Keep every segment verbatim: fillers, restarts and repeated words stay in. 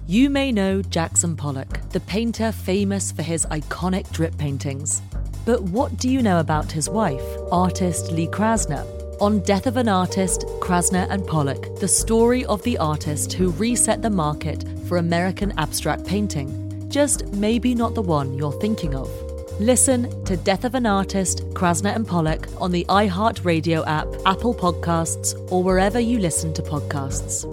You may know Jackson Pollock, the painter famous for his iconic drip paintings. But what do you know about his wife, artist Lee Krasner? On Death of an Artist, Krasner and Pollock, the story of the artist who reset the market for American abstract painting. Just maybe not the one you're thinking of. Listen to Death of an Artist, Krasner and Pollock on the iHeartRadio app, Apple Podcasts, or wherever you listen to podcasts.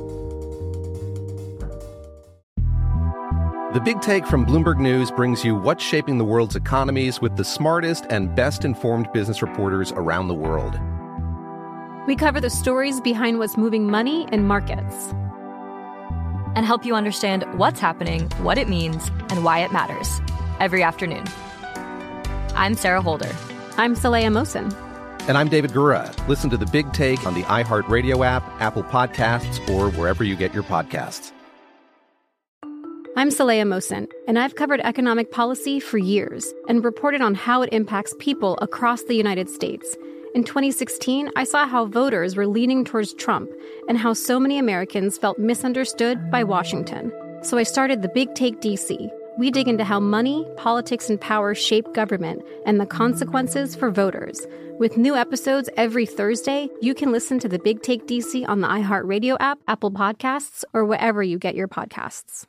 The Big Take from Bloomberg News brings you what's shaping the world's economies with the smartest and best-informed business reporters around the world. We cover the stories behind what's moving money and markets. And help you understand what's happening, what it means, and why it matters. Every afternoon. I'm Sarah Holder. I'm Saleha Mohsin. And I'm David Gura. Listen to The Big Take on the iHeartRadio app, Apple Podcasts, or wherever you get your podcasts. I'm Saleha Mohsin, and I've covered economic policy for years and reported on how it impacts people across the United States. In twenty sixteen, I saw how voters were leaning towards Trump and how so many Americans felt misunderstood by Washington. So I started The Big Take D C. We dig into how money, politics, and power shape government and the consequences for voters. With new episodes every Thursday, you can listen to The Big Take D C on the iHeartRadio app, Apple Podcasts, or wherever you get your podcasts.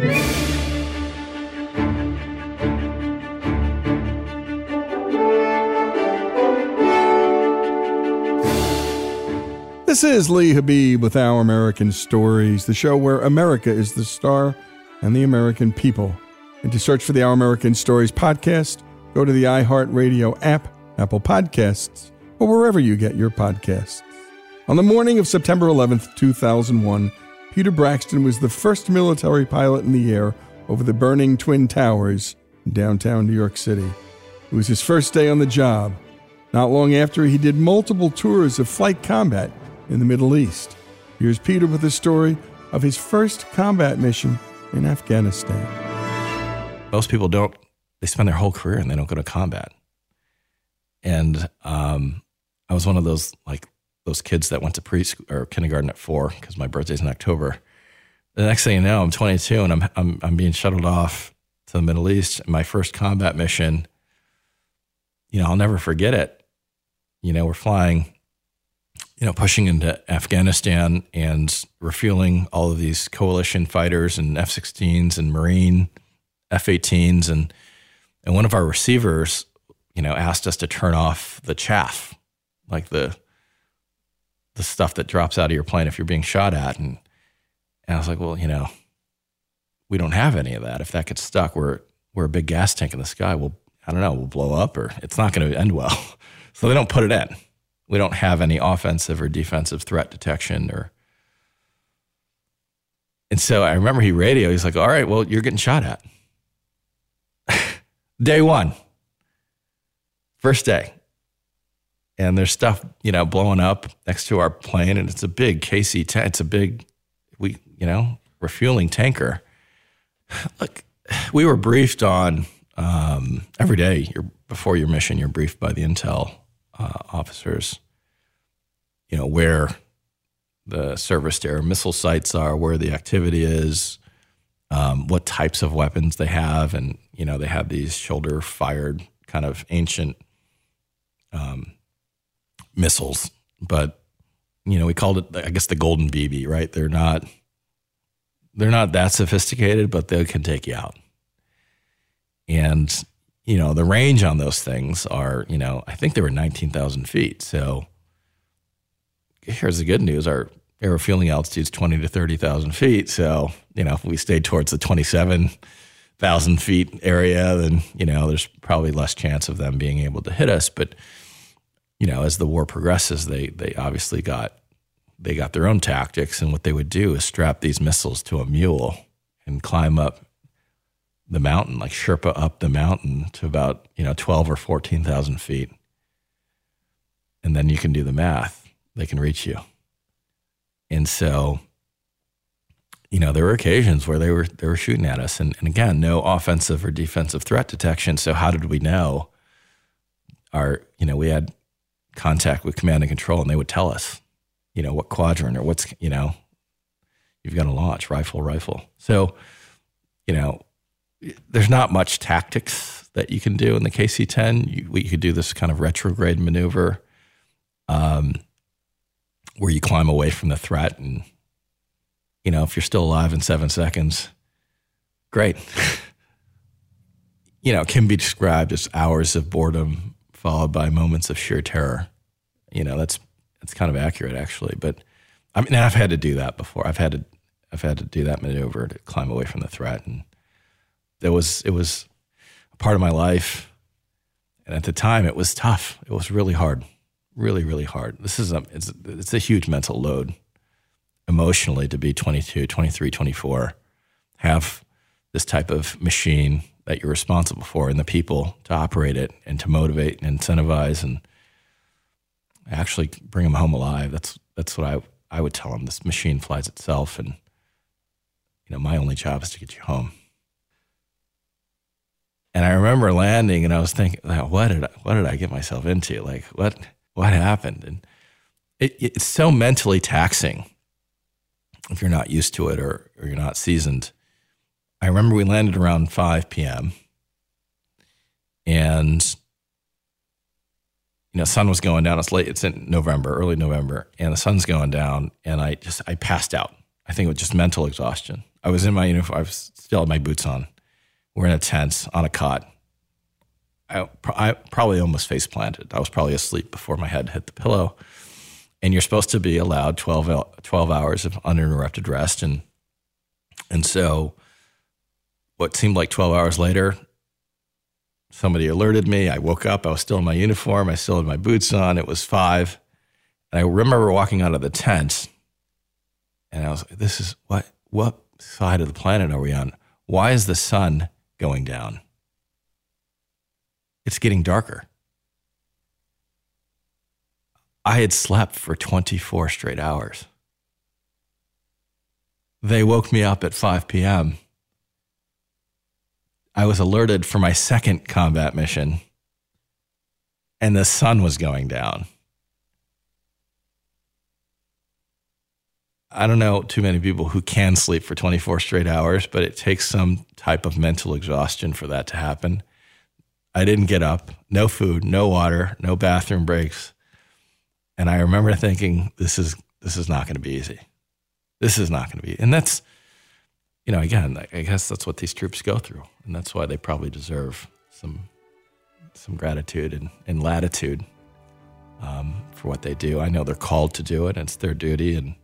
This is Lee Habib with Our American Stories, the show where America is the star and the American people. And to search for the Our American Stories podcast, go to the iHeartRadio app, Apple Podcasts, or wherever you get your podcasts. On the morning of September eleventh, two thousand one, Peter Braxton was the first military pilot in the air over the burning Twin Towers in downtown New York City. It was his first day on the job. Not long after, he did multiple tours of flight combat in the Middle East. Here's Peter with the story of his first combat mission in Afghanistan. Most people don't, they spend their whole career and they don't go to combat. And um, I was one of those, like, those kids that went to preschool or kindergarten at four because my birthday's in October. The next thing you know, I'm twenty-two and I'm I'm I'm being shuttled off to the Middle East. My first combat mission, you know, I'll never forget it. You know, we're flying, you know, pushing into Afghanistan and refueling all of these coalition fighters and F sixteens and Marine F eighteens. And, and one of our receivers, you know, asked us to turn off the chaff, like the, the stuff that drops out of your plane if you're being shot at. And, and I was like, well, you know, we don't have any of that. If that gets stuck, we're, we're a big gas tank in the sky. We'll, I don't know, we'll blow up or it's not going to end well. So they don't put it in. We don't have any offensive or defensive threat detection or, and so I remember he radioed, he's like, all right, well, you're getting shot at. Day one, first day. And there's stuff, you know, blowing up next to our plane and it's a big K C ten, it's a big, we, you know, refueling tanker. Look, we were briefed on um, every day you're, before your mission, you're briefed by the intel uh, officers, you know, where the surface air missile sites are, where the activity is, um, what types of weapons they have. And, you know, they have these shoulder fired kind of ancient um, missiles, but, you know, we called it, I guess, the golden B B, right? They're not, they're not that sophisticated, but they can take you out. And, you know, the range on those things are, you know, I think they were nineteen thousand feet. So here's the good news. Our air refueling altitude is twenty to thirty thousand feet. So, you know, if we stayed towards the twenty-seven thousand feet area, then, you know, there's probably less chance of them being able to hit us. But, you know, as the war progresses, they they obviously got, they got their own tactics. And what they would do is strap these missiles to a mule and climb up the mountain, like Sherpa up the mountain to about, you know, twelve or fourteen thousand feet. And then you can do the math. They can reach you. And so, you know, there were occasions where they were they were shooting at us. And, and again, no offensive or defensive threat detection. So how did we know? Our, you know, we had contact with command and control, and they would tell us, you know, what quadrant or what's, you know, you've got to launch rifle, rifle. So, you know, there's not much tactics that you can do in the K C ten. You, you could do this kind of retrograde maneuver um, where you climb away from the threat. And, you know, if you're still alive in seven seconds, great. You know, it can be described as hours of boredom followed by moments of sheer terror. You know, that's that's kind of accurate, actually. But I mean, I've had to do that before. I've had to I've had to do that maneuver to climb away from the threat, and there was it was a part of my life. And at the time, it was tough. It was really hard, really, really hard. This is a it's it's a huge mental load, emotionally, to be twenty-two, twenty-three, twenty-four, have this type of machine that you're responsible for and the people to operate it and to motivate and incentivize and actually bring them home alive. That's that's what I I would tell them. This machine flies itself, and you know my only job is to get you home. And I remember landing, and I was thinking, what did I, what did I get myself into? Like what what happened? And it, it's so mentally taxing if you're not used to it or or you're not seasoned. I remember we landed around five p.m. and, you know, sun was going down. It's late. It's in November, early November, and the sun's going down. And I just, I passed out. I think it was just mental exhaustion. I was in my uniform. I was still had my boots on. We're in a tent on a cot. I, I probably almost face planted. I was probably asleep before my head hit the pillow. And you're supposed to be allowed twelve, twelve hours of uninterrupted rest. And, and so, what seemed like twelve hours later, somebody alerted me. I woke up. I was still in my uniform. I still had my boots on. It was five. And I remember walking out of the tent, and I was like, this is, what, what side of the planet are we on? Why is the sun going down? It's getting darker. I had slept for twenty-four straight hours. They woke me up at five p.m. I was alerted for my second combat mission, and the sun was going down. I don't know too many people who can sleep for twenty-four straight hours, but it takes some type of mental exhaustion for that to happen. I didn't get up, no food, no water, no bathroom breaks. And I remember thinking, this is this is not going to be easy. This is not going to be. And that's, you know, again, I guess that's what these troops go through. And that's why they probably deserve some some gratitude and, and latitude um, for what they do. I know they're called to do it, and it's their duty, and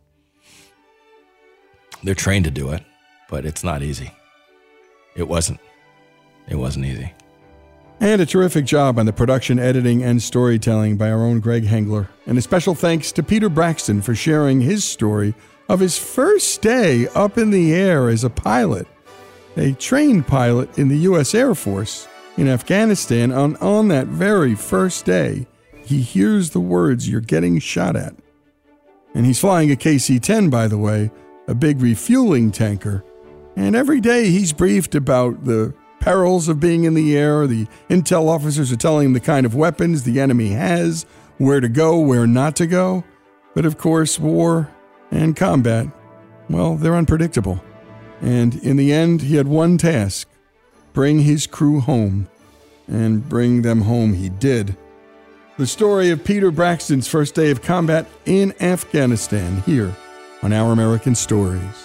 they're trained to do it, but it's not easy. It wasn't. It wasn't easy. And a terrific job on the production, editing, and storytelling by our own Greg Hengler. And a special thanks to Peter Braxton for sharing his story of his first day up in the air as a pilot, a trained pilot in the U S Air Force in Afghanistan. On, on that very first day, he hears the words, "You're getting shot at." And he's flying a K C ten, by the way, a big refueling tanker. And every day he's briefed about the perils of being in the air. The intel officers are telling him the kind of weapons the enemy has, where to go, where not to go. But of course, war and combat, well, they're unpredictable. And in the end, he had one task: bring his crew home. And bring them home he did. The story of Peter Braxton's first day of combat in Afghanistan, here on Our American Stories.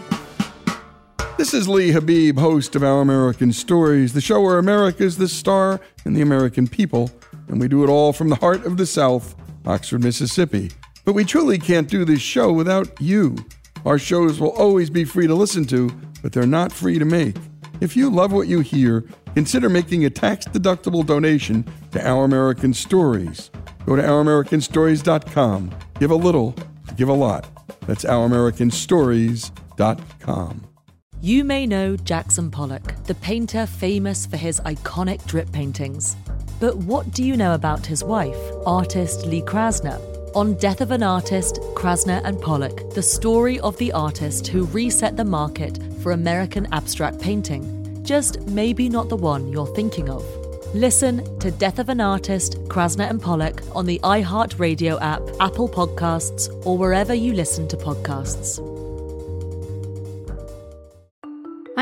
This is Lee Habib, host of Our American Stories, the show where America's the star and the American people, and we do it all from the heart of the South, Oxford, Mississippi. But we truly can't do this show without you. Our shows will always be free to listen to, but they're not free to make. If you love what you hear, consider making a tax-deductible donation to Our American Stories. Go to our american stories dot com. Give a little, give a lot. That's our american stories dot com. You may know Jackson Pollock, the painter famous for his iconic drip paintings. But what do you know about his wife, artist Lee Krasner? On Death of an Artist, Krasner and Pollock, the story of the artist who reset the market for American abstract painting. Just maybe not the one you're thinking of. Listen to Death of an Artist, Krasner and Pollock on the iHeartRadio app, Apple Podcasts, or wherever you listen to podcasts.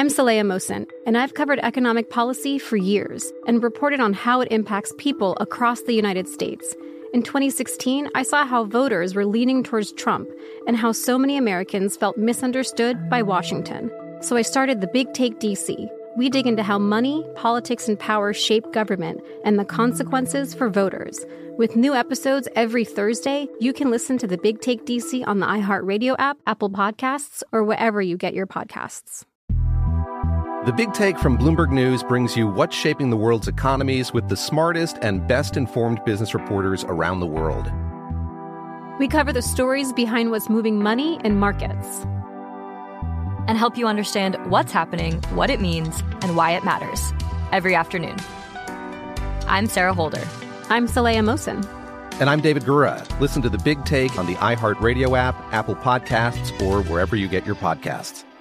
I'm Saleha Mohsin, and I've covered economic policy for years and reported on how it impacts people across the United States. In twenty sixteen, I saw how voters were leaning towards Trump and how so many Americans felt misunderstood by Washington. So I started The Big Take D C. We dig into how money, politics, and power shape government and the consequences for voters. With new episodes every Thursday, you can listen to The Big Take D C on the iHeartRadio app, Apple Podcasts, or wherever you get your podcasts. The Big Take from Bloomberg News brings you what's shaping the world's economies with the smartest and best-informed business reporters around the world. We cover the stories behind what's moving money and markets, and help you understand what's happening, what it means, and why it matters every afternoon. I'm Sarah Holder. I'm Saleha Mohsin. And I'm David Gura. Listen to The Big Take on the iHeartRadio app, Apple Podcasts, or wherever you get your podcasts.